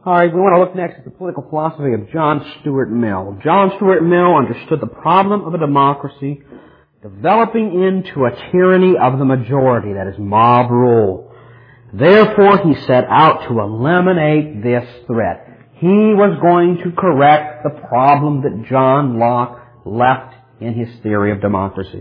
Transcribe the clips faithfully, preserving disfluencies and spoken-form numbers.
All right, we want to look next at the political philosophy of John Stuart Mill. John Stuart Mill understood the problem of a democracy developing into a tyranny of the majority, that is, mob rule. Therefore, he set out to eliminate this threat. He was going to correct the problem that John Locke left in his theory of democracy.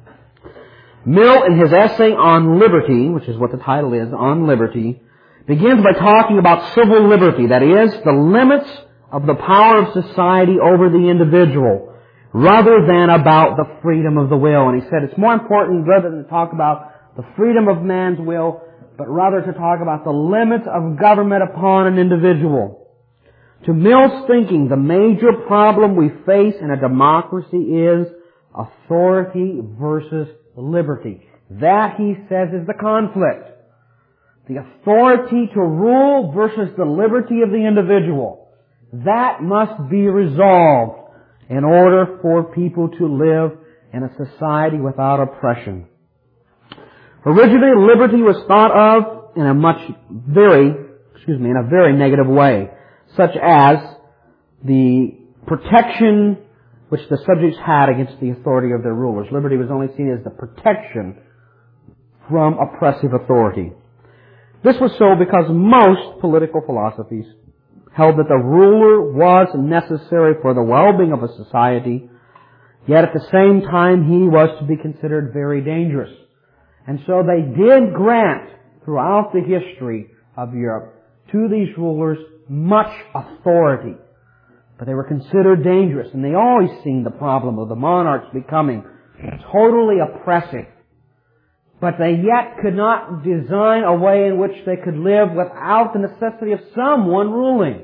Mill, in his essay on liberty, which is what the title is, On Liberty, begins by talking about civil liberty, that is, the limits of the power of society over the individual, rather than about the freedom of the will. And he said it's more important, rather than to talk about the freedom of man's will, but rather to talk about the limits of government upon an individual. To Mill's thinking, the major problem we face in a democracy is authority versus liberty. That, he says, is the conflict. The authority to rule versus the liberty of the individual. That must be resolved in order for people to live in a society without oppression. Originally, liberty was thought of in a much very, excuse me, in a very negative way, such as the protection which the subjects had against the authority of their rulers. Liberty was only seen as the protection from oppressive authority. This was so because most political philosophies held that the ruler was necessary for the well-being of a society, yet at the same time he was to be considered very dangerous. And so they did grant, throughout the history of Europe, to these rulers much authority. But they were considered dangerous, and they always seen the problem of the monarchs becoming totally oppressive. But they yet could not design a way in which they could live without the necessity of someone ruling.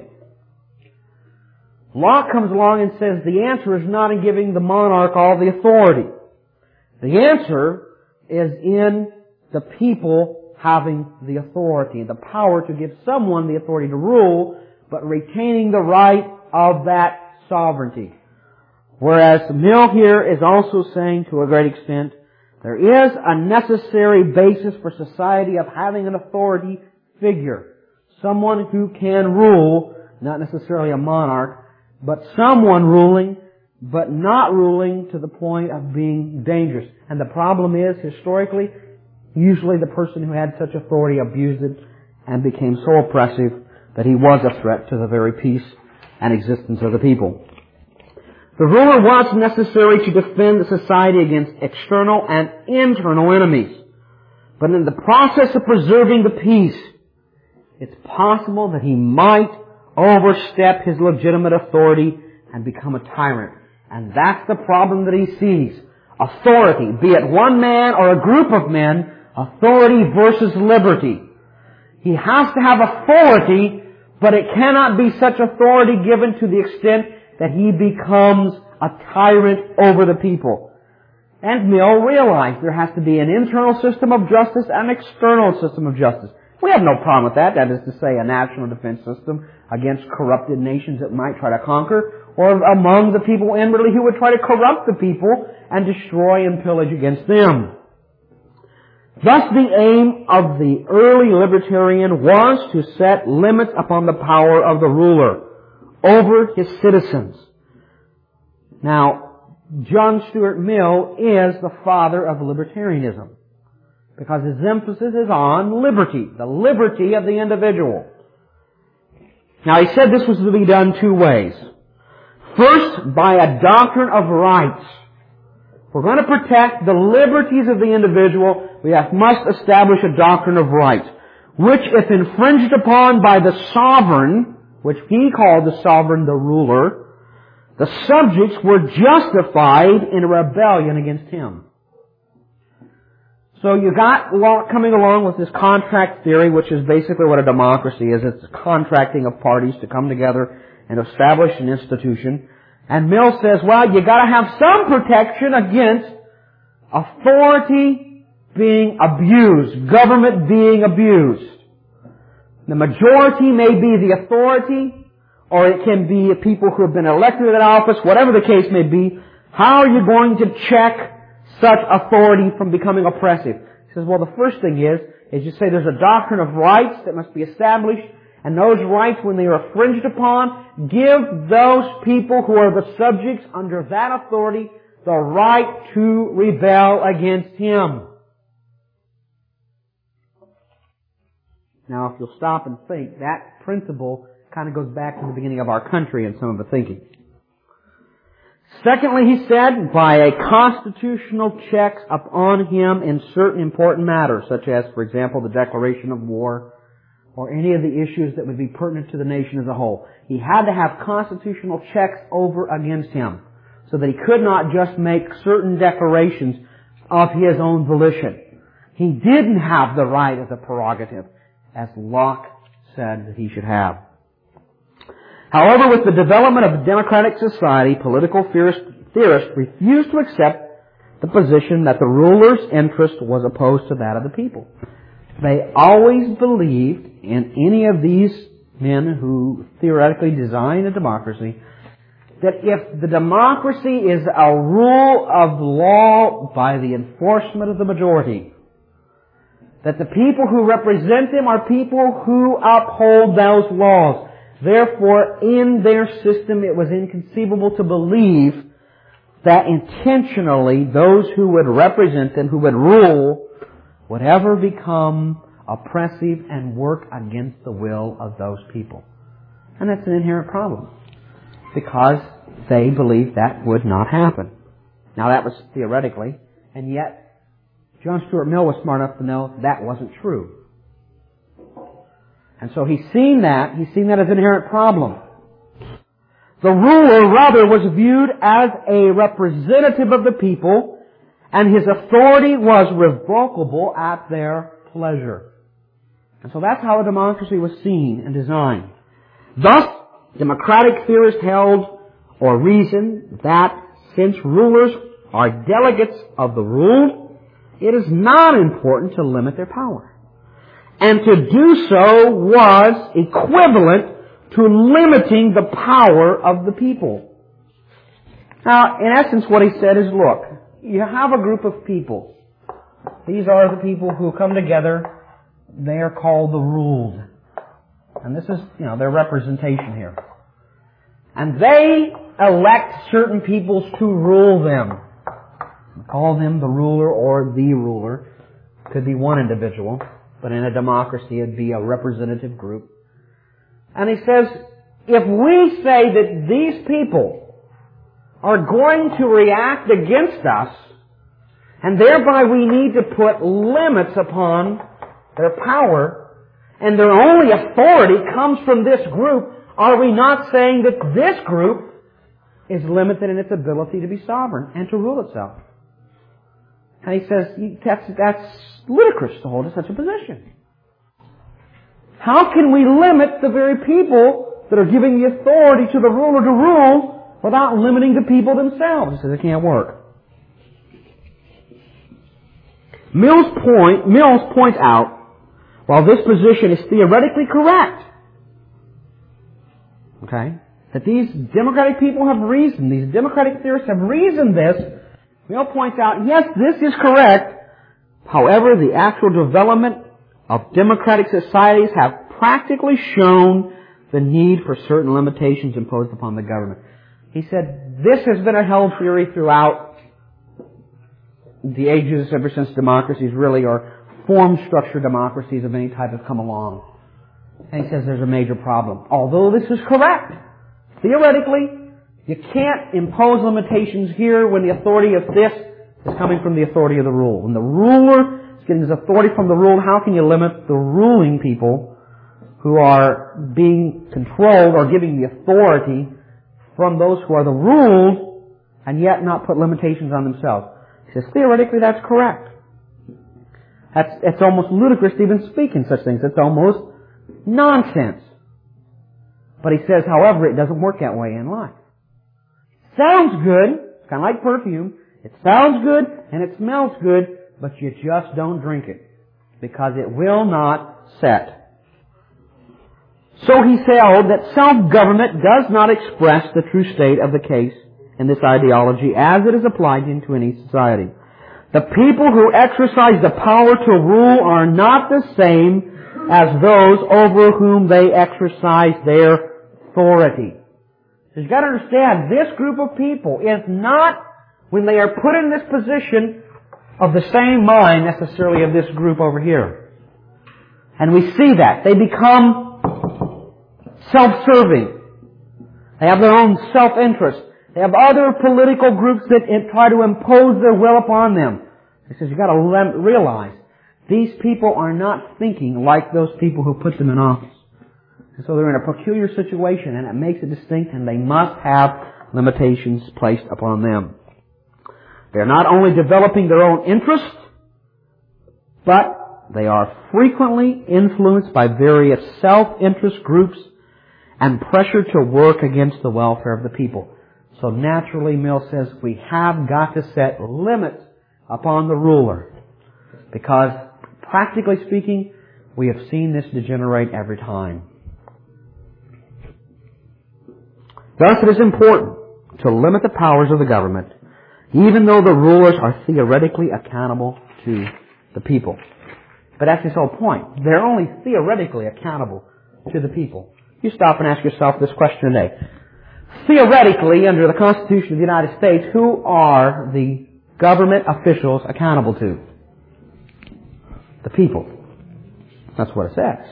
Locke comes along and says the answer is not in giving the monarch all the authority. The answer is in the people having the authority, the power to give someone the authority to rule, but retaining the right of that sovereignty. Whereas Mill here is also saying, to a great extent, there is a necessary basis for society of having an authority figure. Someone who can rule, not necessarily a monarch, but someone ruling, but not ruling to the point of being dangerous. And the problem is, historically, usually the person who had such authority abused it and became so oppressive that he was a threat to the very peace and existence of the people. The ruler was necessary to defend the society against external and internal enemies. But in the process of preserving the peace, it's possible that he might overstep his legitimate authority and become a tyrant. And that's the problem that he sees. Authority, be it one man or a group of men, authority versus liberty. He has to have authority, but it cannot be such authority given to the extent that he becomes a tyrant over the people. And Mill realized there has to be an internal system of justice and an external system of justice. We have no problem with that. That is to say, a national defense system against corrupted nations that might try to conquer, or among the people inwardly who would try to corrupt the people and destroy and pillage against them. Thus, the aim of the early libertarian was to set limits upon the power of the ruler over his citizens. Now, John Stuart Mill is the father of libertarianism because his emphasis is on liberty, the liberty of the individual. Now, he said this was to be done two ways. First, by a doctrine of rights. If we're going to protect the liberties of the individual, we have, must establish a doctrine of rights, which, if infringed upon by the sovereign, which he called the sovereign the ruler, the subjects were justified in a rebellion against him. So you got Locke coming along with this contract theory, which is basically what a democracy is. It's a contracting of parties to come together and establish an institution. And Mill says, well, you got to have some protection against authority being abused, government being abused. The majority may be the authority, or it can be people who have been elected to that office, whatever the case may be. How are you going to check such authority from becoming oppressive? He says, well, the first thing is, is you say there's a doctrine of rights that must be established, And those rights, when they are infringed upon, give those people who are the subjects under that authority the right to rebel against him. Now, if you'll stop and think, that principle kind of goes back to the beginning of our country and some of the thinking. Secondly, he said, by a constitutional checks upon him in certain important matters, such as, for example, the declaration of war, or any of the issues that would be pertinent to the nation as a whole. He had to have constitutional checks over against him, so that he could not just make certain declarations of his own volition. He didn't have the right as a prerogative, as Locke said that he should have. However, with the development of democratic society, political theorists refused to accept the position that the ruler's interest was opposed to that of the people. They always believed in any of these men who theoretically designed a democracy that if the democracy is a rule of law by the enforcement of the majority, that the people who represent them are people who uphold those laws. Therefore, in their system, it was inconceivable to believe that intentionally those who would represent them, who would rule, would ever become oppressive and work against the will of those people. And that's an inherent problem, because they believed that would not happen. Now, that was theoretically, and yet John Stuart Mill was smart enough to know that wasn't true. And so he's seen that, he's seen that as an inherent problem. The ruler, rather, was viewed as a representative of the people, and his authority was revocable at their pleasure. And so that's how a democracy was seen and designed. Thus, democratic theorists held or reasoned that since rulers are delegates of the ruled, it is not important to limit their power. And to do so was equivalent to limiting the power of the people. Now, in essence, what he said is, look, you have a group of people. These are the people who come together. They are called the ruled. And this is, you know, their representation here. And they elect certain peoples to rule them. We call them the ruler or the ruler. Could be one individual. But in a democracy, it'd be a representative group. And he says, if we say that these people are going to react against us, and thereby we need to put limits upon their power, and their only authority comes from this group, are we not saying that this group is limited in its ability to be sovereign and to rule itself? And he says, that's, that's ludicrous to hold to such a position. How can we limit the very people that are giving the authority to the ruler to rule without limiting the people themselves? He says it can't work. Mills point, Mills points out, while this position is theoretically correct, okay, that these democratic people have reasoned, these democratic theorists have reasoned this, Mill points out, yes, this is correct. However, the actual development of democratic societies have practically shown the need for certain limitations imposed upon the government. He said, this has been a held theory throughout the ages, ever since democracies really, or form structure democracies of any type have come along. And he says there's a major problem. Although this is correct, theoretically, you can't impose limitations here when the authority of this is coming from the authority of the rule. When the ruler is getting his authority from the rule, how can you limit the ruling people who are being controlled or giving the authority from those who are the ruled and yet not put limitations on themselves? He says, theoretically, that's correct. That's, it's almost ludicrous to even speak in such things. It's almost nonsense. But he says, however, it doesn't work that way in life. Sounds good. It's kind of like perfume. It sounds good and it smells good, but you just don't drink it because it will not set. So he held that self-government does not express the true state of the case in this ideology as it is applied into any society. The people who exercise the power to rule are not the same as those over whom they exercise their authority. So you've got to understand, this group of people is not, when they are put in this position, of the same mind necessarily of this group over here. And we see that. They become self-serving. They have their own self-interest. They have other political groups that try to impose their will upon them. He says, you've got to realize, these people are not thinking like those people who put them in office. And so they're in a peculiar situation, and it makes it distinct, and they must have limitations placed upon them. They're not only developing their own interests, but they are frequently influenced by various self-interest groups and pressure to work against the welfare of the people. So naturally, Mill says, we have got to set limits upon the ruler. Because, practically speaking, we have seen this degenerate every time. Thus, it is important to limit the powers of the government, even though the rulers are theoretically accountable to the people. But that's his whole point. They're only theoretically accountable to the people. You stop and ask yourself this question today. Theoretically, under the Constitution of the United States, who are the government officials accountable to? The people. That's what it says.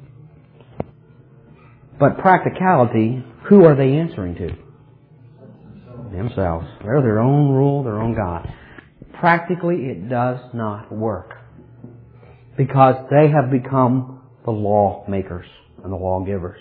But practicality, who are they answering to? Themselves. They're their own rule, their own God. Practically, it does not work. Because they have become the lawmakers and the lawgivers.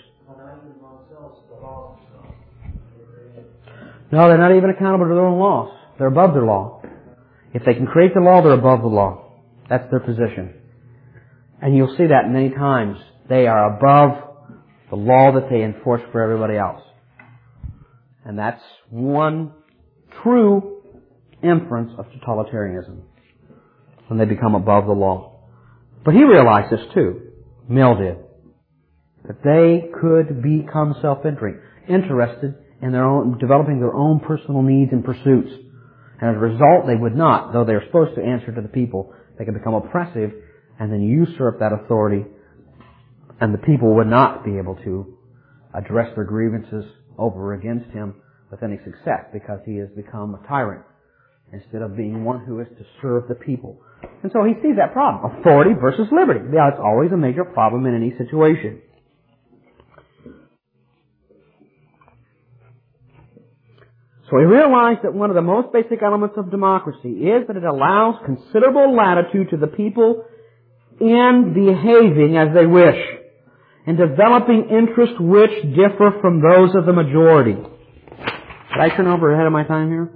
No, they're not even accountable to their own laws. They're above their law. If they can create the law, they're above the law. That's their position. And you'll see that many times. They are above the law that they enforce for everybody else. And that's one true inference of totalitarianism, when they become above the law. But he realized this too. Mill did. That they could become self-interested in their own, developing their own personal needs and pursuits. And as a result, they would not, though they are supposed to answer to the people, they could become oppressive and then usurp that authority, and the people would not be able to address their grievances over or against him with any success, because he has become a tyrant instead of being one who is to serve the people. And so he sees that problem, authority versus liberty. Now, it's always a major problem in any situation. So he realized that one of the most basic elements of democracy is that it allows considerable latitude to the people in behaving as they wish, in developing interests which differ from those of the majority. Did I turn over ahead of my time here?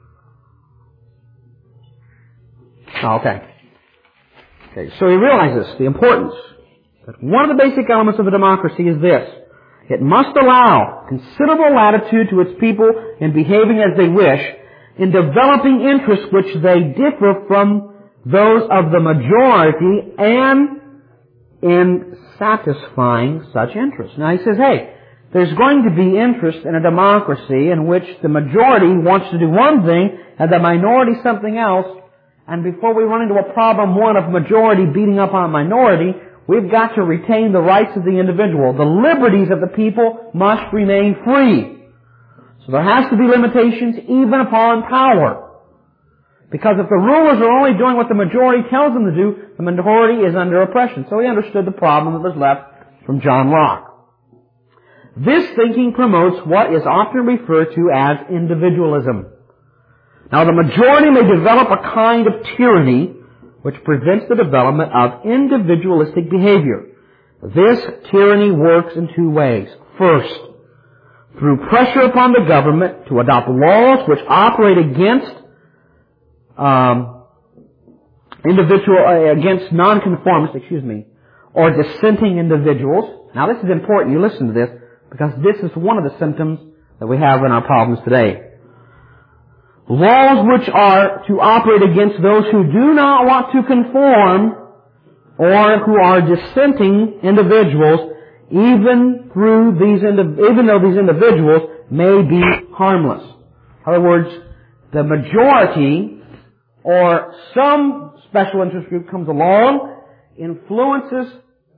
Oh, okay. Okay, so he realizes the importance that one of the basic elements of a democracy is this. It must allow considerable latitude to its people in behaving as they wish, in developing interests which they differ from those of the majority, and in satisfying such interests. Now he says, hey, there's going to be interest in a democracy in which the majority wants to do one thing and the minority something else, and before we run into a problem, one of majority beating up on minority, we've got to retain the rights of the individual. The liberties of the people must remain free. So there has to be limitations even upon power. Because if the rulers are only doing what the majority tells them to do, the minority is under oppression. So he understood the problem that was left from John Locke. This thinking promotes what is often referred to as individualism. Now, the majority may develop a kind of tyranny which prevents the development of individualistic behavior. This tyranny works in two ways. First, through pressure upon the government to adopt laws which operate against um, individual uh, against nonconformists, excuse me, or dissenting individuals. Now, this is important. You listen to this, because this is one of the symptoms that we have in our problems today. Laws which are to operate against those who do not want to conform or who are dissenting individuals, even through these, even though these individuals may be harmless. In other words, the majority or some special interest group comes along, influences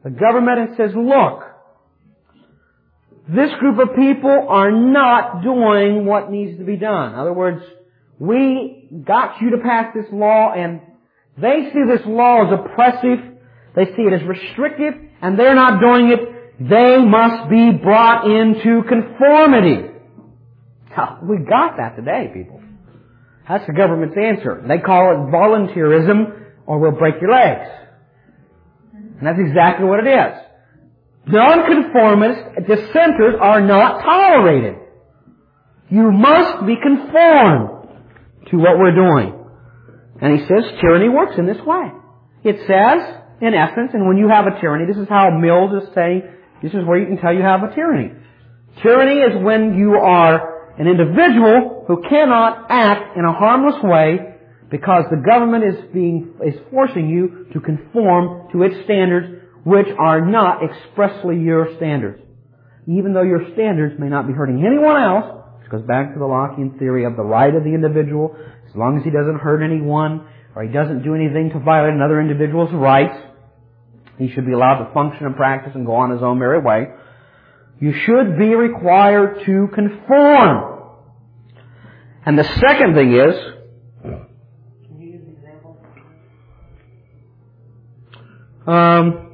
the government and says, look, this group of people are not doing what needs to be done. In other words, we got you to pass this law, and they see this law as oppressive, they see it as restrictive, and they're not doing it. They must be brought into conformity. Now, we got that today, people. That's the government's answer. They call it volunteerism, or we'll break your legs. And that's exactly what it is. Nonconformists, dissenters are not tolerated. You must be conformed to what we're doing. And he says tyranny works in this way. It says, in essence, and when you have a tyranny, this is how Mills is saying, this is where you can tell you have a tyranny. Tyranny is when you are an individual who cannot act in a harmless way because the government is being, is forcing you to conform to its standards, which are not expressly your standards. Even though your standards may not be hurting anyone else, which goes back to the Lockean theory of the right of the individual, as long as he doesn't hurt anyone, or he doesn't do anything to violate another individual's rights, he should be allowed to function and practice and go on his own merry way. You should be required to conform. And the second thing is, can you use an example? Um,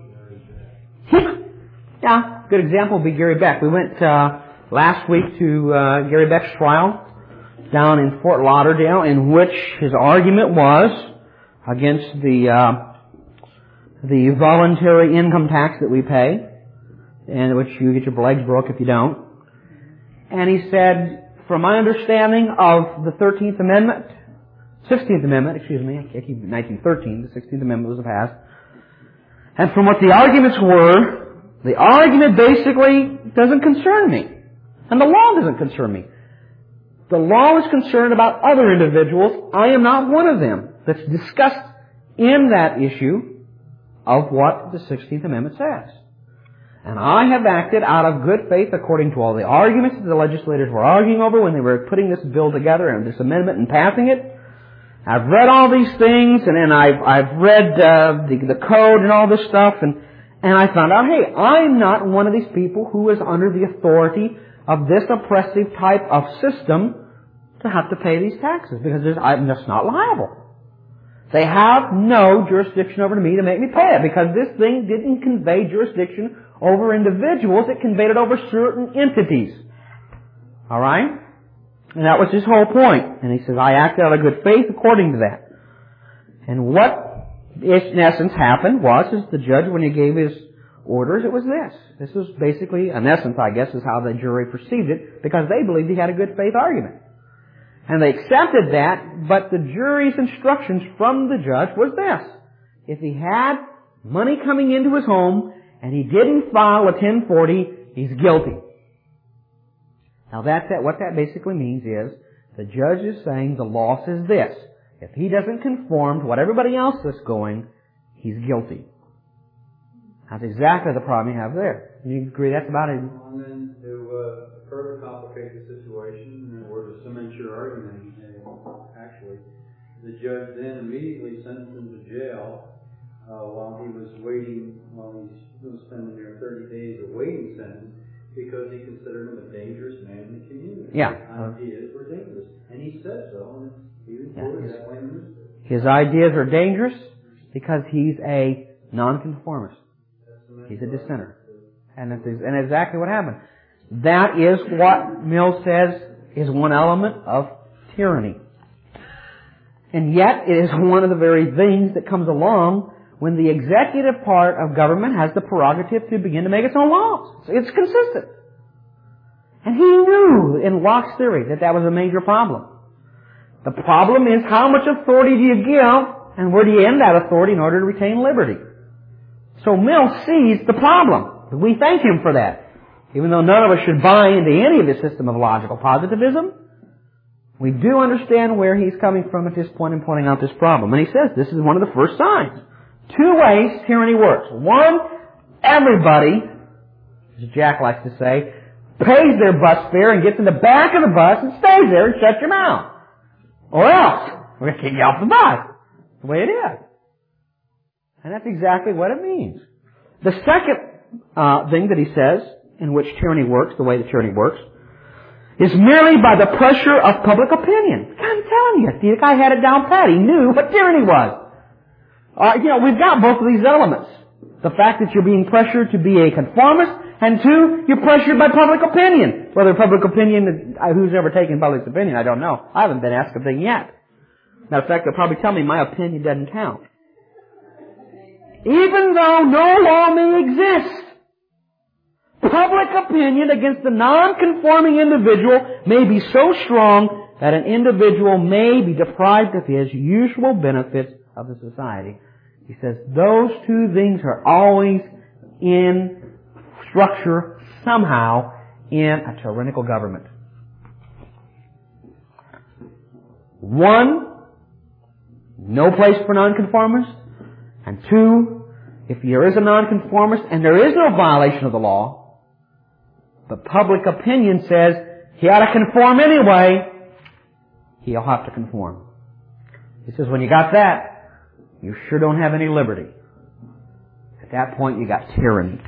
yeah, good example would be Gary Beck. We went uh, last week to uh, Gary Beck's trial down in Fort Lauderdale, in which his argument was against the uh, the voluntary income tax that we pay, and which you get your legs broke if you don't. And he said, from my understanding of the thirteenth Amendment, sixteenth Amendment, excuse me, I keep nineteen thirteen, the sixteenth Amendment was passed, and from what the arguments were, the argument basically doesn't concern me. And the law doesn't concern me. The law is concerned about other individuals. I am not one of them that's discussed in that issue of what the sixteenth Amendment says. And I have acted out of good faith according to all the arguments that the legislators were arguing over when they were putting this bill together and this amendment and passing it. I've read all these things, and then I've, I've read uh, the, the code and all this stuff, and, and I found out, hey, I'm not one of these people who is under the authority of this oppressive type of system to have to pay these taxes, because there's, I'm just not liable. They have no jurisdiction over me to make me pay it, because this thing didn't convey jurisdiction over individuals, it conveyed it over certain entities. Alright? And that was his whole point. And he says, I acted out of good faith according to that. And what in essence happened was, is the judge, when he gave his orders, it was this. This was basically, in essence, I guess, is how the jury perceived it, because they believed he had a good faith argument. And they accepted that, but the jury's instructions from the judge was this. If he had money coming into his home, and he didn't file a ten forty, he's guilty. Now that's that, what that basically means is, the judge is saying the law says this. If he doesn't conform to what everybody else is going, he's guilty. That's exactly the problem you have there. You agree that's about it? And then to uh, further complicate the situation, or to cement your argument, uh, actually, the judge then immediately sentenced him to jail uh, while he was waiting, while he's was spending there thirty days of waiting sentence, because he considered him a dangerous man in the community. Yeah. His ideas were dangerous. And he said so, and he reported yeah, that way in the newspaper. His ideas are dangerous because he's a nonconformist. He's a dissenter. And it's, and exactly what happened. That is what Mills says is one element of tyranny. And yet, it is one of the very things that comes along when the executive part of government has the prerogative to begin to make its own laws. It's consistent. And he knew in Locke's theory that that was a major problem. The problem is, how much authority do you give, and where do you end that authority in order to retain liberty? So Mills sees the problem. We thank him for that. Even though none of us should buy into any of his system of logical positivism, we do understand where he's coming from at this point in pointing out this problem. And he says this is one of the first signs. Two ways tyranny works. One, everybody, as Jack likes to say, pays their bus fare and gets in the back of the bus and stays there and shuts your mouth. Or else, we're going to kick you off the bus. That's the way it is. And that's exactly what it means. The second uh, thing that he says, in which tyranny works, the way that tyranny works, is merely by the pressure of public opinion. I'm telling you, the guy had it down pat. He knew what tyranny was. Uh, you know, we've got both of these elements. The fact that you're being pressured to be a conformist, and two, you're pressured by public opinion. Whether public opinion, who's ever taken public opinion, I don't know. I haven't been asked a thing yet. Matter of fact, they'll probably tell me my opinion doesn't count. Even though no law may exist, public opinion against the non-conforming individual may be so strong that an individual may be deprived of his usual benefits of the society. He says those two things are always in structure somehow in a tyrannical government. One, no place for nonconformists. And two, if there is a nonconformist and there is no violation of the law, but public opinion says he ought to conform anyway, he'll have to conform. He says when you got that, you sure don't have any liberty. At that point, you got tyranny.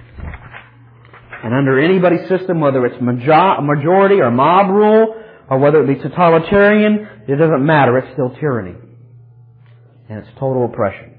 And under anybody's system, whether it's majority or mob rule, or whether it be totalitarian, it doesn't matter. It's still tyranny. And it's total oppression.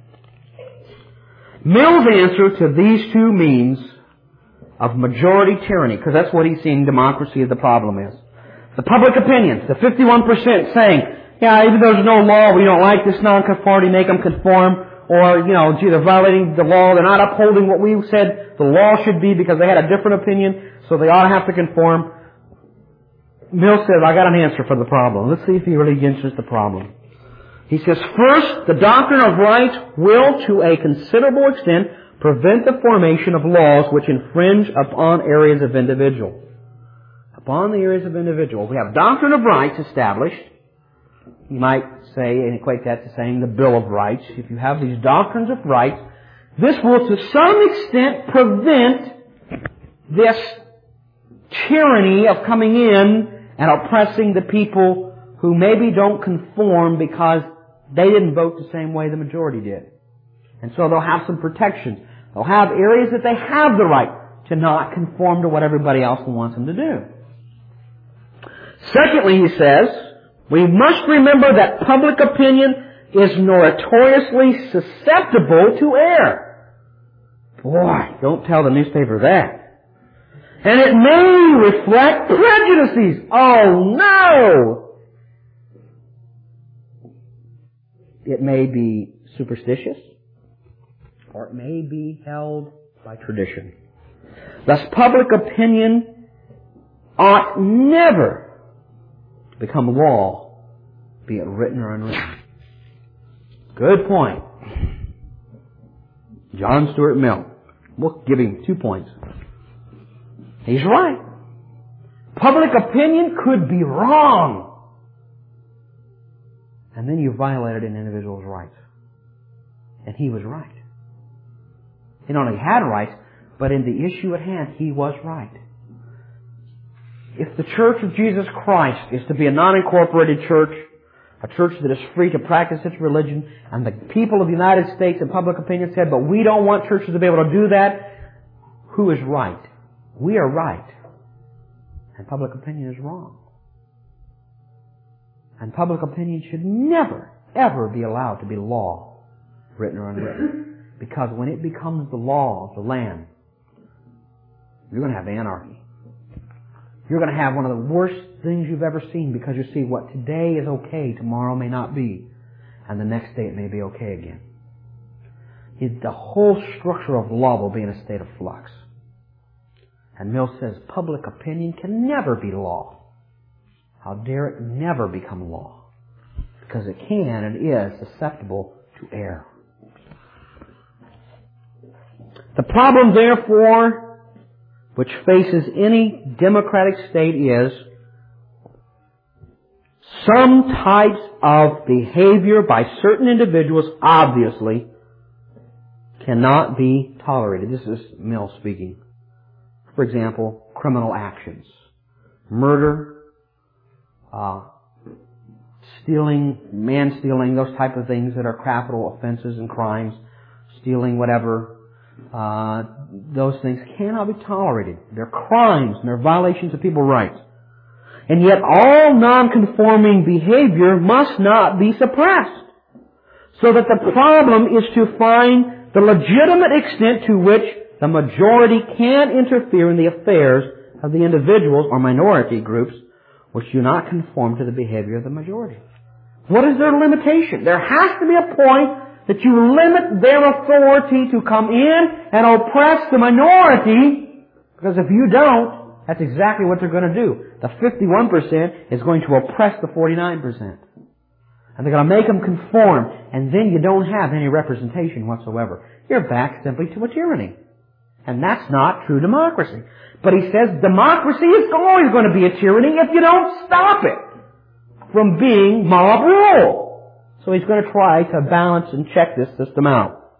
Mill's answer to these two means of majority tyranny, because that's what he's seeing democracy as the problem is. The public opinions, the fifty-one percent saying, yeah, even though there's no law, we don't like this nonconformity, make them conform. Or, you know, gee, they're violating the law, they're not upholding what we said the law should be because they had a different opinion, so they ought to have to conform. Mill says, I got an answer for the problem. Let's see if he really answers the problem. He says, first, the doctrine of right will, to a considerable extent, prevent the formation of laws which infringe upon areas of individual. Upon the areas of individual. We have doctrine of rights established. You might say, and equate that to saying the Bill of Rights. If you have these doctrines of rights, this will to some extent prevent this tyranny of coming in and oppressing the people who maybe don't conform because they didn't vote the same way the majority did. And so they'll have some protections. They'll have areas that they have the right to not conform to what everybody else wants them to do. Secondly, he says, we must remember that public opinion is notoriously susceptible to error. Boy, don't tell the newspaper that. And it may reflect prejudices. Oh no! It may be superstitious, or it may be held by tradition. Thus, public opinion ought never become law, be it written or unwritten. Good point. John Stuart Mill. We'll give him two points. He's right. Public opinion could be wrong. And then you violated an individual's rights. And he was right. He not only had rights, but in the issue at hand, he was right. If the Church of Jesus Christ is to be a non-incorporated church, a church that is free to practice its religion, and the people of the United States in public opinion said, but we don't want churches to be able to do that, who is right? We are right. And public opinion is wrong. And public opinion should never, ever be allowed to be law, written or unwritten. Because when it becomes the law of the land, you're going to have anarchy. You're going to have one of the worst things you've ever seen, because you see what today is okay, tomorrow may not be. And the next day it may be okay again. It, the whole structure of law will be in a state of flux. And Mill says public opinion can never be law. How dare it never become law? Because it can and is susceptible to error. The problem, therefore, which faces any democratic state is some types of behavior by certain individuals obviously cannot be tolerated. This is Mill speaking. For example, criminal actions. Murder, uh, stealing, man-stealing, those type of things that are capital offenses and crimes. Stealing whatever. Uh, those things cannot be tolerated. They're crimes and they're violations of people's rights. And yet all non-conforming behavior must not be suppressed. So that the problem is to find the legitimate extent to which the majority can interfere in the affairs of the individuals or minority groups which do not conform to the behavior of the majority. What is their limitation? There has to be a point that you limit their authority to come in and oppress the minority, because if you don't, that's exactly what they're going to do. The fifty-one percent is going to oppress the forty-nine percent. And they're going to make them conform, and then you don't have any representation whatsoever. You're back simply to a tyranny. And that's not true democracy. But he says democracy is always going to be a tyranny if you don't stop it from being mob rule. So he's going to try to balance and check this system out.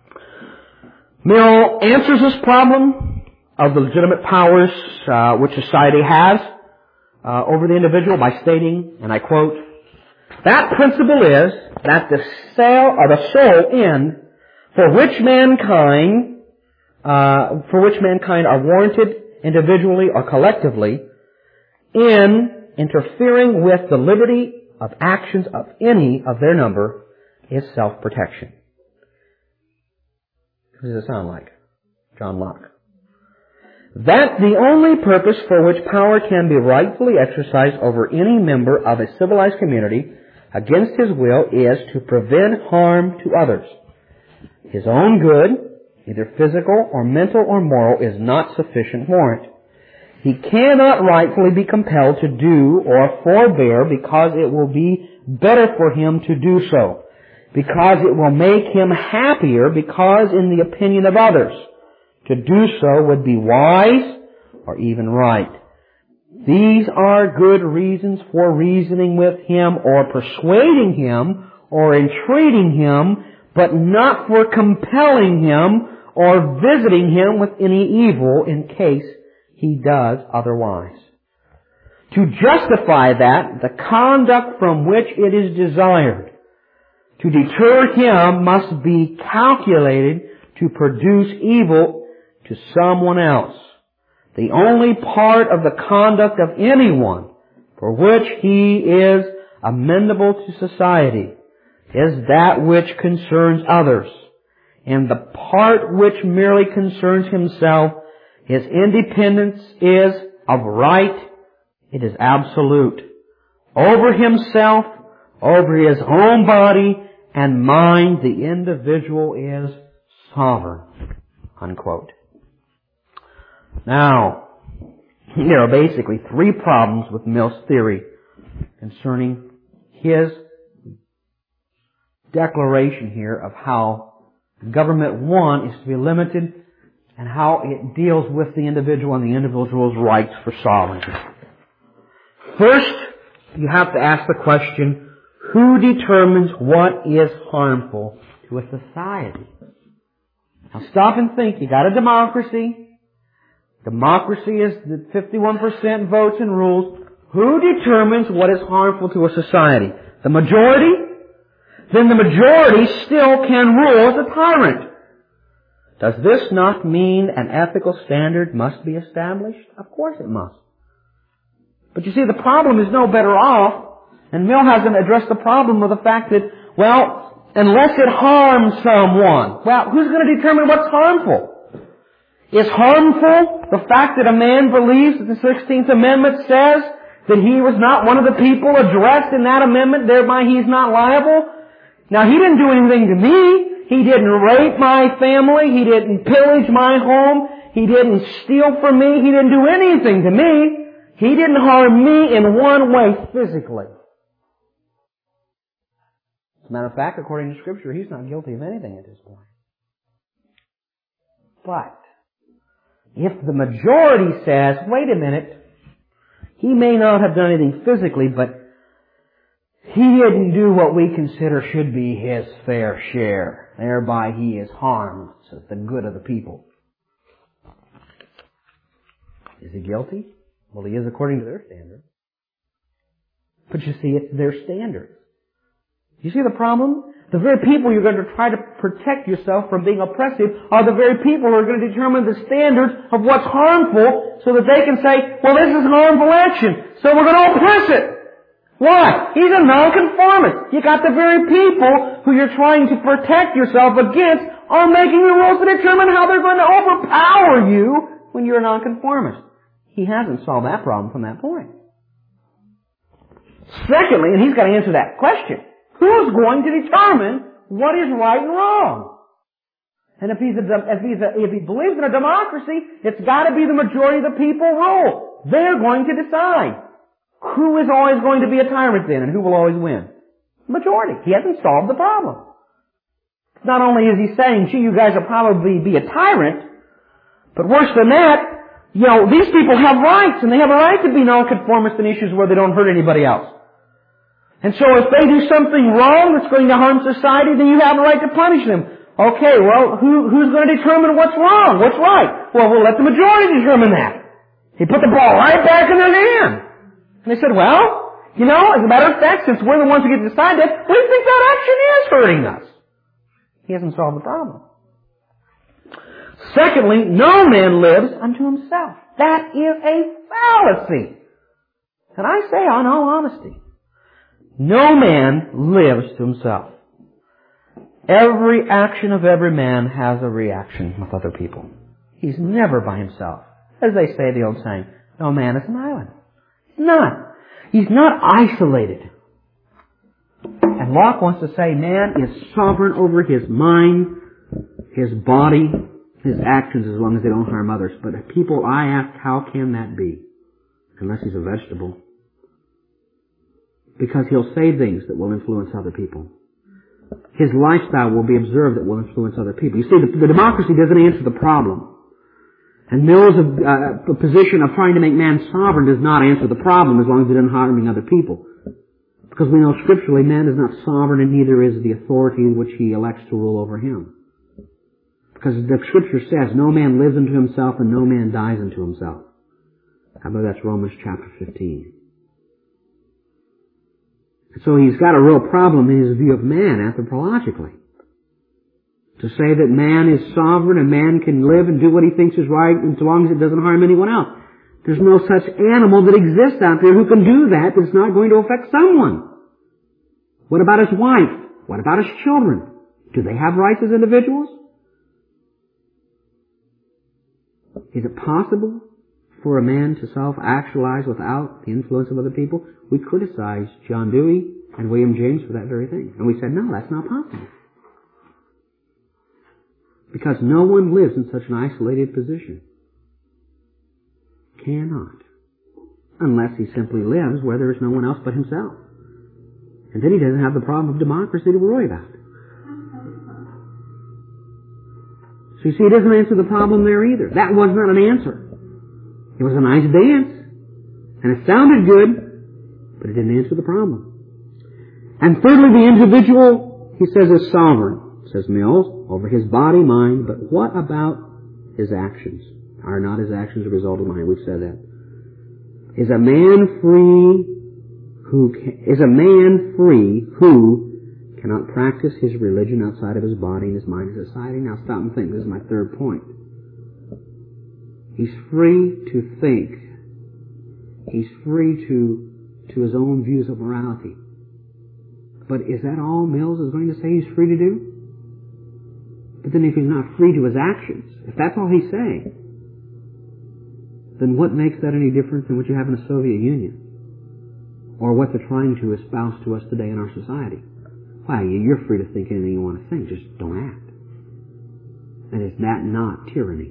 Mill answers this problem of the legitimate powers uh, which society has uh, over the individual by stating, and I quote, "That principle is that the sale or the sole end for which mankind uh, for which mankind are warranted individually or collectively in interfering with the liberty of actions of any of their number is self-protection." What does it sound like? John Locke. "That the only purpose for which power can be rightfully exercised over any member of a civilized community against his will is to prevent harm to others. His own good, either physical or mental or moral, is not sufficient warrant. He cannot rightfully be compelled to do or forbear because it will be better for him to do so, because it will make him happier, because in the opinion of others, to do so would be wise or even right. These are good reasons for reasoning with him or persuading him or entreating him, but not for compelling him or visiting him with any evil in case he does otherwise. To justify that, the conduct from which it is desired to deter him must be calculated to produce evil to someone else. The only part of the conduct of anyone for which he is amenable to society is that which concerns others, and the part which merely concerns himself, his independence is of right, it is absolute. Over himself, over his own body and mind, the individual is sovereign." Unquote. Now, there are basically three problems with Mill's theory concerning his declaration here of how government, one, is to be limited, and how it deals with the individual and the individual's rights for sovereignty. First, you have to ask the question, who determines what is harmful to a society? Now stop and think. You got a democracy. Democracy is the fifty-one percent votes and rules. Who determines what is harmful to a society? The majority? Then the majority still can rule as a tyrant. Does this not mean an ethical standard must be established? Of course it must. But you see, the problem is no better off, and Mill hasn't addressed the problem of the fact that, well, unless it harms someone, well, who's going to determine what's harmful? Is harmful the fact that a man believes that the sixteenth Amendment says that he was not one of the people addressed in that amendment, thereby he's not liable? Now, he didn't do anything to me. He didn't rape my family. He didn't pillage my home. He didn't steal from me. He didn't do anything to me. He didn't harm me in one way physically. As a matter of fact, according to Scripture, he's not guilty of anything at this point. But if the majority says, wait a minute, he may not have done anything physically, but he didn't do what we consider should be his fair share. Thereby he is harmed to the good of the people. Is he guilty? Well, he is according to their standards. But you see, it's their standards. You see the problem? The very people you're going to try to protect yourself from being oppressive are the very people who are going to determine the standards of what's harmful so that they can say, well, this is harmful action, so we're going to oppress it. Why? He's a nonconformist. You got the very people who you're trying to protect yourself against are making the rules to determine how they're going to overpower you when you're a nonconformist. He hasn't solved that problem from that point. Secondly, and he's got to answer that question, who's going to determine what is right and wrong? And if he's a, if he's a, if he believes in a democracy, it's got to be the majority of the people rule. They're going to decide. Who is always going to be a tyrant then, and who will always win? The majority. He hasn't solved the problem. Not only is he saying, gee, you guys will probably be a tyrant, but worse than that, you know, these people have rights, and they have a right to be nonconformist in issues where they don't hurt anybody else. And so if they do something wrong that's going to harm society, then you have a right to punish them. Okay, well, who, who's going to determine what's wrong, what's right? Well, we'll let the majority determine that. He put the ball right back in their hand. And they said, well, you know, as a matter of fact, since we're the ones who get to decide that, we think that action is hurting us. He hasn't solved the problem. Secondly, no man lives unto himself. That is a fallacy. And I say, in all honesty, no man lives to himself. Every action of every man has a reaction with other people. He's never by himself. As they say, the old saying, no man is an island. He's not. He's not isolated. And Locke wants to say man is sovereign over his mind, his body, his actions as long as they don't harm others. But people, I ask, how can that be? Unless he's a vegetable. Because he'll say things that will influence other people. His lifestyle will be observed that will influence other people. You see, the, the democracy doesn't answer the problem. And Mill's uh, position of trying to make man sovereign does not answer the problem as long as it isn't harming other people. Because we know scripturally man is not sovereign and neither is the authority in which he elects to rule over him. Because the scripture says no man lives unto himself and no man dies unto himself. I believe that's Romans chapter fifteen. So he's got a real problem in his view of man anthropologically. To say that man is sovereign and man can live and do what he thinks is right as long as it doesn't harm anyone else. There's no such animal that exists out there who can do that that's not going to affect someone. What about his wife? What about his children? Do they have rights as individuals? Is it possible for a man to self-actualize without the influence of other people? We criticized John Dewey and William James for that very thing. And we said, no, that's not possible. Because no one lives in such an isolated position. Cannot. Unless he simply lives where there is no one else but himself. And then he doesn't have the problem of democracy to worry about. So you see, it doesn't answer the problem there either. That was not an answer. It was a nice dance. And it sounded good, but it didn't answer the problem. And thirdly, the individual, he says, is sovereign, says Mills, over his body, mind, but what about his actions? Are not his actions a result of mind? We've said that. Is a man free who can, is a man free who cannot practice his religion outside of his body and his mind and society? Now stop and think. This is my third point. He's free to think. He's free to to his own views of morality. But is that all Mills is going to say he's free to do? But then if he's not free to his actions, if that's all he's saying, then what makes that any different than what you have in the Soviet Union? Or what they're trying to espouse to us today in our society? Why, you're free to think anything you want to think, just don't act. And is that not tyranny?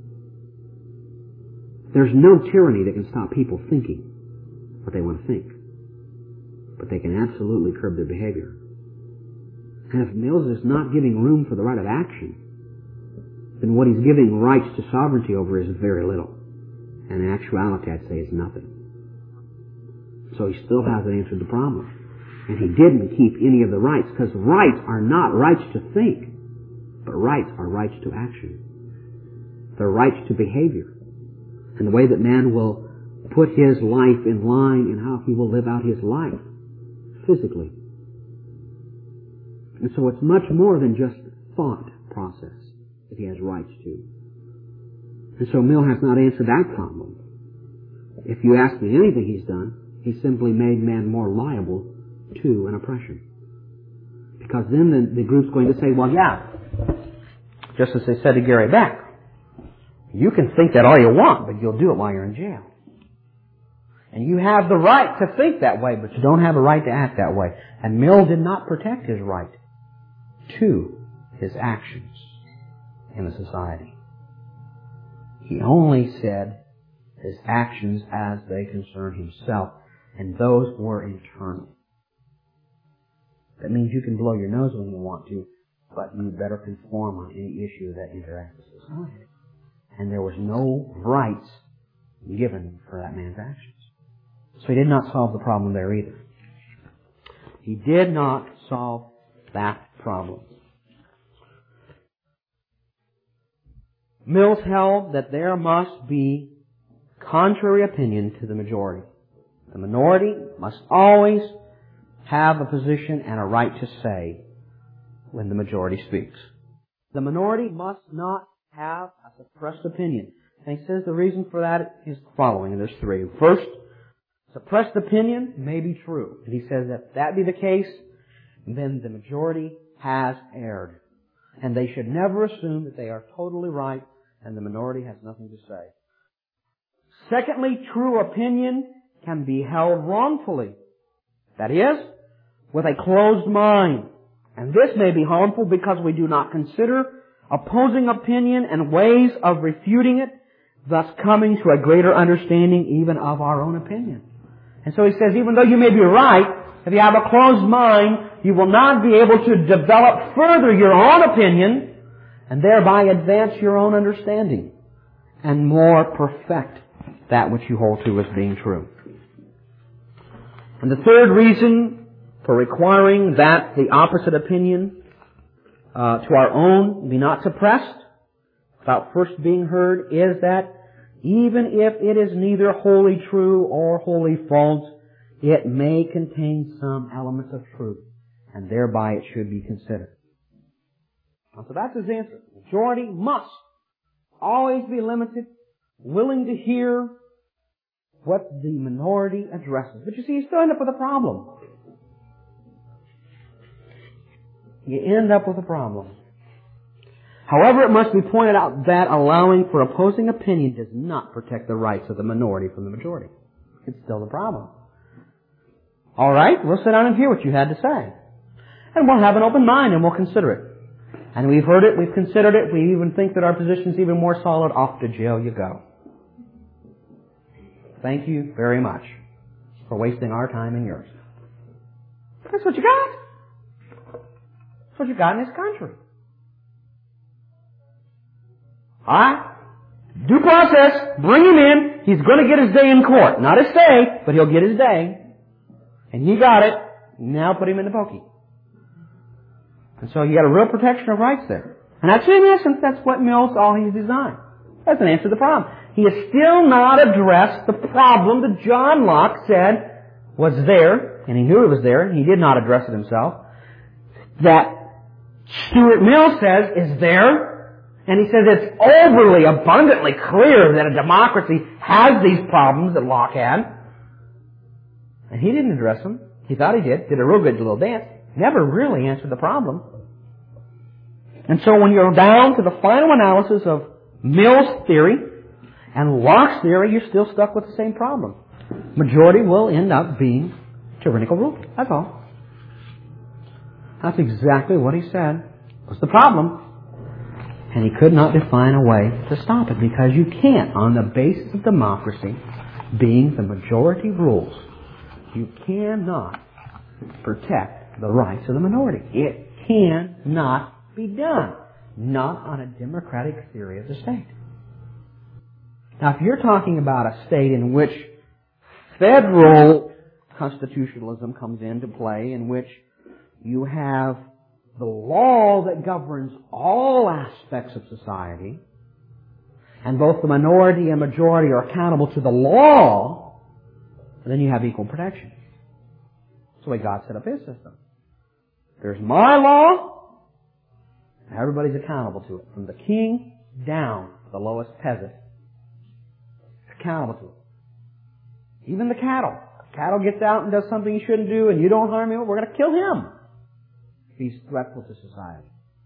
There's no tyranny that can stop people thinking what they want to think. But they can absolutely curb their behavior. And if Mills is not giving room for the right of action, then what he's giving rights to sovereignty over is very little. And in actuality, I'd say it's nothing. So he still hasn't answered the problem. And he didn't keep any of the rights, because rights are not rights to think, but rights are rights to action. They're rights to behavior. And the way that man will put his life in line and how he will live out his life physically. And so it's much more than just thought process that he has rights to. And so Mill has not answered that problem. If you ask me anything he's done, he's simply made man more liable to an oppression. Because then the, the group's going to say, well, yeah, just as they said to Gary Beck, you can think that all you want, but you'll do it while you're in jail. And you have the right to think that way, but you don't have a right to act that way. And Mill did not protect his right to his actions in the society. He only said his actions as they concern himself, and those were internal. That means you can blow your nose when you want to, but you better conform on any issue that interacts with society. And there was no rights given for that man's actions. So he did not solve the problem there either. He did not solve that problem. Mills held that there must be contrary opinion to the majority. The minority must always have a position and a right to say when the majority speaks. The minority must not have a suppressed opinion. And he says the reason for that is the following, and there's three. First, suppressed opinion may be true. And he says that if that be the case, then the majority has erred. And they should never assume that they are totally right and the minority has nothing to say. Secondly, true opinion can be held wrongfully. That is, with a closed mind. And this may be harmful because we do not consider opposing opinion and ways of refuting it, thus coming to a greater understanding even of our own opinion. And so he says, even though you may be right, if you have a closed mind, you will not be able to develop further your own opinion and thereby advance your own understanding and more perfect that which you hold to as being true. And the third reason for requiring that the opposite opinion uh, to our own be not suppressed without first being heard is that even if it is neither wholly true or wholly false, it may contain some elements of truth, and thereby it should be considered. And so that's his answer. The majority must always be limited, willing to hear what the minority addresses. But you see, you still end up with a problem. You end up with a problem. However, it must be pointed out that allowing for opposing opinion does not protect the rights of the minority from the majority. It's still the problem. All right, we'll sit down and hear what you had to say. And we'll have an open mind and we'll consider it. And we've heard it, we've considered it, we even think that our position's even more solid. Off to jail you go. Thank you very much for wasting our time and yours. That's what you got. That's what you got in this country. Alright? Due process. Bring him in. He's going to get his day in court. Not his stay, but he'll get his day. And he got it. Now put him in the pokey. And so you got a real protection of rights there. And that's in essence, that's what Mills, all he's designed. That's an answer to the problem. He has still not addressed the problem that John Locke said was there, and he knew it was there, and he did not address it himself, that Stuart Mill says is there, and he says it's overly, abundantly clear that a democracy has these problems that Locke had. And he didn't address them. He thought he did, did a real good little dance. Never really answered the problem. And so when you're down to the final analysis of Mill's theory and Locke's theory, you're still stuck with the same problem. Majority will end up being tyrannical rule. That's all. That's exactly what he said was the problem. And he could not define a way to stop it because you can't, on the basis of democracy being the majority rules, you cannot protect the rights of the minority. It cannot be done. Not on a democratic theory of the state. Now, if you're talking about a state in which federal constitutionalism comes into play, in which you have the law that governs all aspects of society, and both the minority and majority are accountable to the law, then you have equal protection. That's the way God set up His system. There's my law, Everybody's accountable to it. From the king down to the lowest peasant. Accountable to it. Even the cattle. The cattle gets out and does something he shouldn't do and you don't harm him, we're going to kill him. He's threatful to society.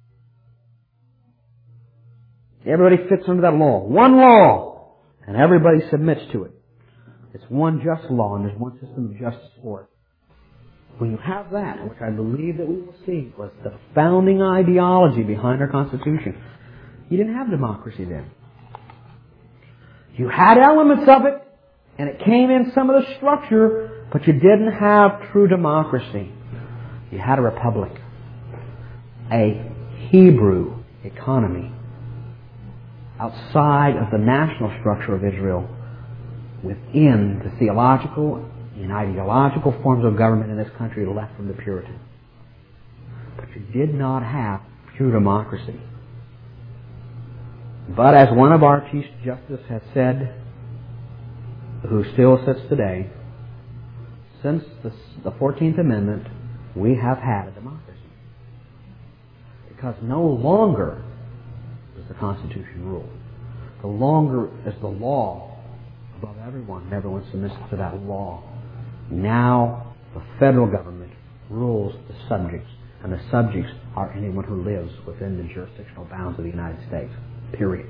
Everybody fits under that law. One law. And everybody submits to it. It's one just law and there's one system of justice for it. When you have that, which I believe that we will see was the founding ideology behind our Constitution, you didn't have democracy then. You had elements of it, and it came in some of the structure, but you didn't have true democracy. You had a republic, a Hebrew economy, outside of the national structure of Israel, within the theological and ideological forms of government in this country left from the Puritans. But you did not have true democracy. But as one of our Chief Justices has said, who still sits today, since the, the fourteenth Amendment, we have had a democracy. Because no longer does the Constitution rule. No longer is the law above everyone, and everyone submits to that law. Now, the federal government rules the subjects, and the subjects are anyone who lives within the jurisdictional bounds of the United States. Period.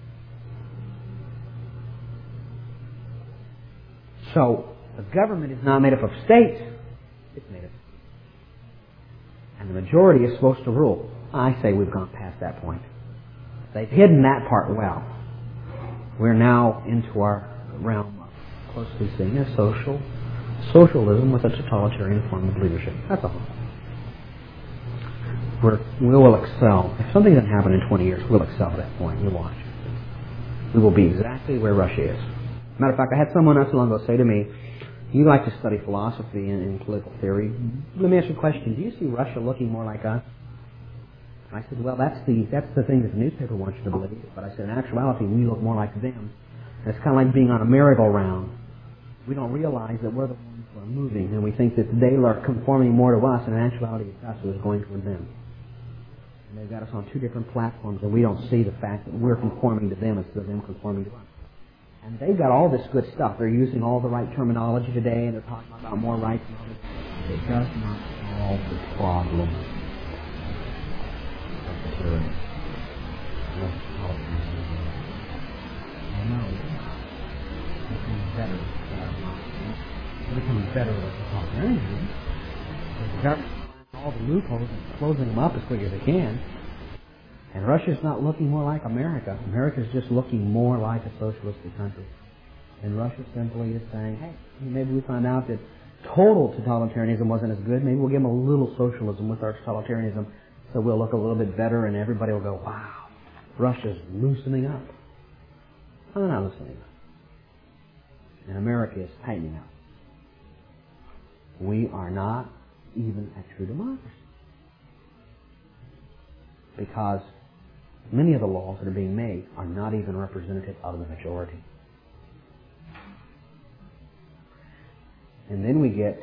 So, the government is not made up of states, it's made up. And the majority is supposed to rule. I say we've gone past that point. They've hidden that part well. We're now into our realm of closely seeing as social socialism with a totalitarian form of leadership. That's all. We're, we will excel. If something doesn't happen in twenty years, we'll excel at that point. You'll watch. We will be exactly where Russia is. Matter of fact, I had someone not too long ago say to me, you like to study philosophy and, and political theory. Let me ask you a question. Do you see Russia looking more like us? I said, well, that's the that's the thing that the newspaper wants you to believe. But I said, in actuality, we look more like them. And it's kind of like being on a merry-go-round. We don't realize that we're the ones who are moving, and we think that they are conforming more to us, and in actuality, it's us who is going toward them. And they've got us on two different platforms, and we don't see the fact that we're conforming to them instead of them conforming to us. And they've got all this good stuff. They're using all the right terminology today, and they're talking about more rights and all this. It does not solve the problem. Better. They're becoming better with the totalitarianism. The government all the loopholes and closing them up as quick as they can. And Russia's not looking more like America. America's just looking more like a socialistic country. And Russia simply is saying, hey, maybe we find out that total totalitarianism wasn't as good. Maybe we'll give them a little socialism with our totalitarianism so we'll look a little bit better and everybody will go, wow, Russia's loosening up. No, they're not loosening up. And America is tightening up. We are not even a true democracy. Because many of the laws that are being made are not even representative of the majority. And then we get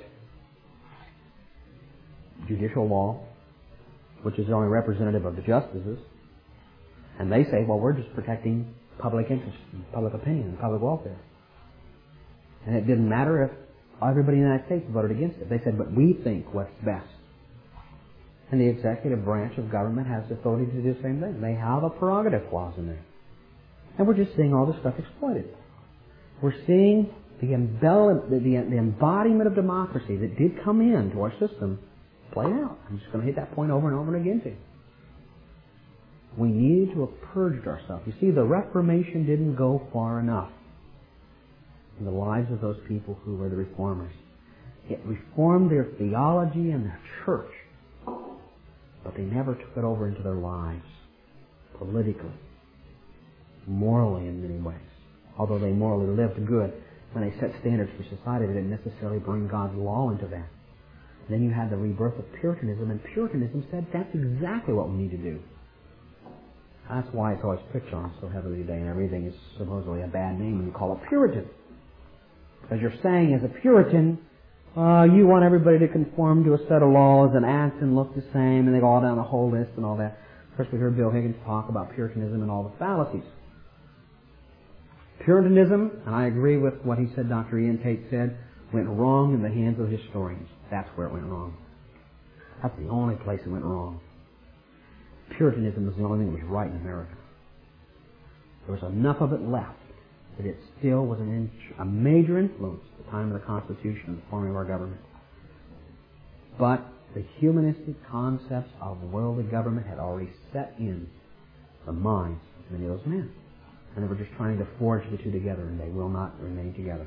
judicial law, which is only representative of the justices. And they say, well, we're just protecting public interest, public opinion, public welfare. And it didn't matter if everybody in the United States voted against it. They said, but we think what's best. And the executive branch of government has the authority to do the same thing. They have a prerogative clause in there. And we're just seeing all this stuff exploited. We're seeing the, embell- the, the, the embodiment of democracy that did come into our system play out. I'm just going to hit that point over and over and again to you. We needed to have purged ourselves. You see, the Reformation didn't go far enough in the lives of those people who were the reformers. It reformed their theology and their church, but they never took it over into their lives, politically, morally in many ways. Although they morally lived good, when they set standards for society, they didn't necessarily bring God's law into that. And then you had the rebirth of Puritanism, and Puritanism said that's exactly what we need to do. That's why it's always picked on so heavily today, and everything is supposedly a bad name when you call it Puritan. Because you're saying as a Puritan, uh, you want everybody to conform to a set of laws and act and look the same, and they go all down the whole list and all that. course, we heard Bill Higgins talk about Puritanism and all the fallacies. Puritanism, and I agree with what he said, Doctor Ian Tate said, went wrong in the hands of historians. That's where it went wrong. That's the only place it went wrong. Puritanism was the only thing that was right in America. There was enough of it left that it still was an in, a major influence at the time of the Constitution and the forming of our government. But the humanistic concepts of worldly government had already set in the minds of many of those men. And they were just trying to forge the two together, and they will not remain together.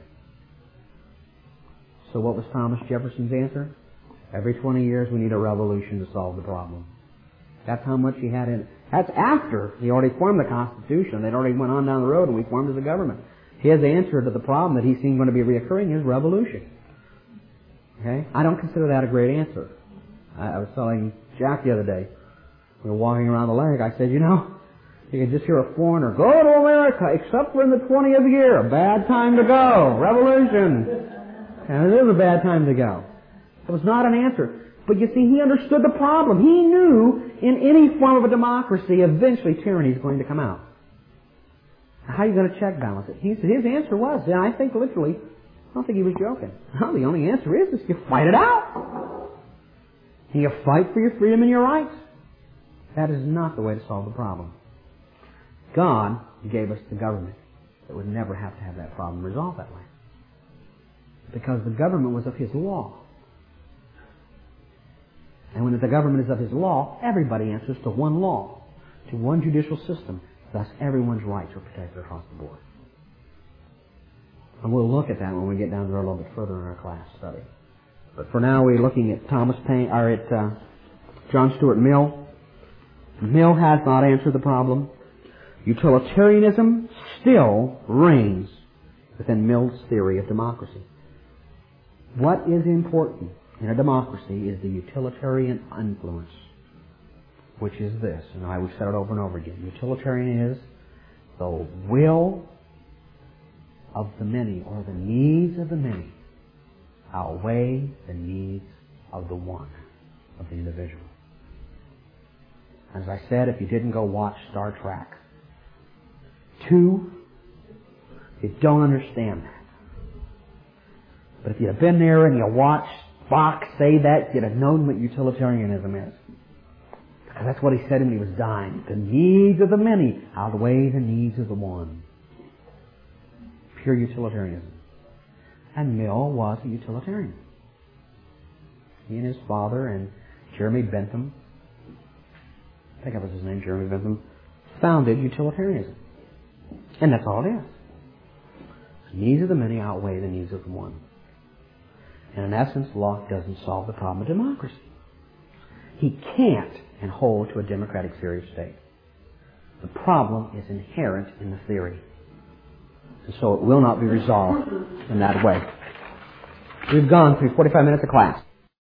So what was Thomas Jefferson's answer? Every twenty years we need a revolution to solve the problem. That's how much he had in it. That's after he already formed the Constitution. They'd already went on down the road and we formed as a government. His answer to the problem that he seen going to be reoccurring is revolution. Okay? I don't consider that a great answer. I, I was telling Jack the other day, we were walking around the lake, I said, you know, you can just hear a foreigner, go to America, except for in the twentieth year. A bad time to go. Revolution. And it is a bad time to go. It was not an answer. But you see, he understood the problem. He knew in any form of a democracy, eventually tyranny is going to come out. How are you going to check balance it? He, his answer was, and I think literally, I don't think he was joking. No, the only answer is, is you fight it out. You fight for your freedom and your rights. That is not the way to solve the problem. God gave us the government that would never have to have that problem resolved that way. Because the government was of His law. And when the government is of His law, everybody answers to one law, to one judicial system. Thus, everyone's rights are protected across the board. And we'll look at that when we get down there a little bit further in our class study. But for now, we're looking at Thomas Paine, or at uh, John Stuart Mill. Mill has not answered the problem. Utilitarianism still reigns within Mill's theory of democracy. What is important in a democracy is the utilitarian influence, which is this, and I will said it over and over again. Utilitarian is the will of the many, or the needs of the many, outweigh the needs of the one, of the individual. As I said, if you didn't go watch Star Trek, two, you don't understand that. But if you'd have been there and you watched Spock say that, you'd have known what utilitarianism is. Because that's what he said when he was dying. The needs of the many outweigh the needs of the one. Pure utilitarianism. And Mill was a utilitarian. He and his father and Jeremy Bentham, I think that was his name, Jeremy Bentham, founded utilitarianism. And that's all it is. The needs of the many outweigh the needs of the one. And in essence, Locke doesn't solve the problem of democracy. He can't and hold to a democratic theory of state. The problem is inherent in the theory. And so it will not be resolved in that way. We've gone through forty-five minutes of class.